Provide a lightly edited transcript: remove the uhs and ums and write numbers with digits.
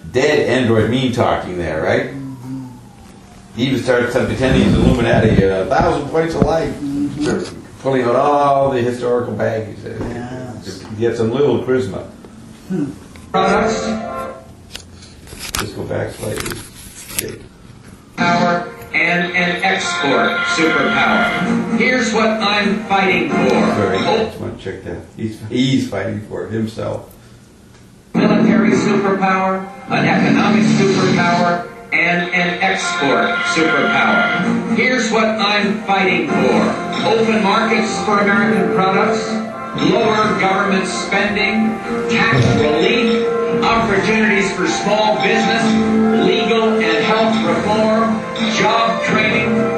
dead android meme talking there, right? He even started pretending he's Illuminati, 1,000 points of light. Pulling out all the historical baggage. Just get some little charisma. Products. Just go back slightly. Okay. Power and an export superpower. Here's what I'm fighting for. Sorry, I just want to check that. He's fighting for it himself. Military superpower, an economic superpower, and an export superpower. Here's what I'm fighting for. Open markets for American products, lower government spending, tax relief, opportunities for small business, legal and health reform, job training,